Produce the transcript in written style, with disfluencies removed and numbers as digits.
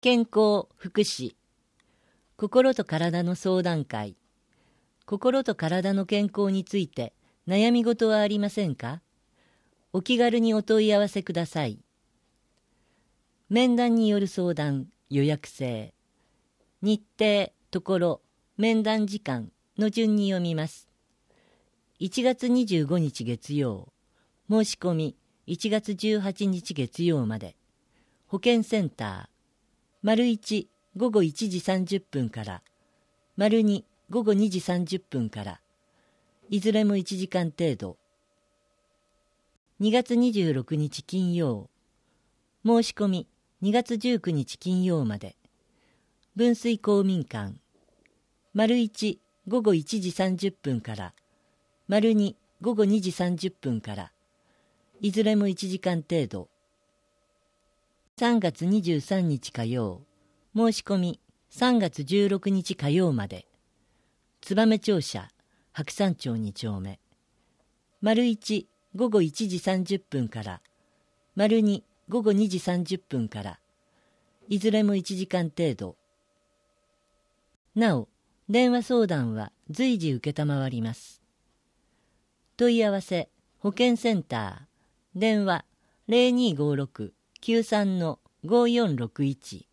健康福祉心と体の相談会。心と体の健康について悩み事はありませんか？お気軽にお問い合わせください。面談による相談、予約制。日程、ところ、面談時間の順に読みます。1月25日月曜、申し込み1月18日月曜まで。保健センター、1午後1時30分から、2午後2時30分から、いずれも1時間程度。2月26日金曜、申し込み2月19日金曜まで。分水公民館、1午後1時30分から、2午後2時30分から、いずれも1時間程度。3月23日火曜、申し込み3月16日火曜まで。燕庁舎、白山町2丁目。1午後1時30分から、2午後2時30分から、いずれも1時間程度。なお、電話相談は随時承ります。問い合わせ、保健センター、電話 0256-93-5461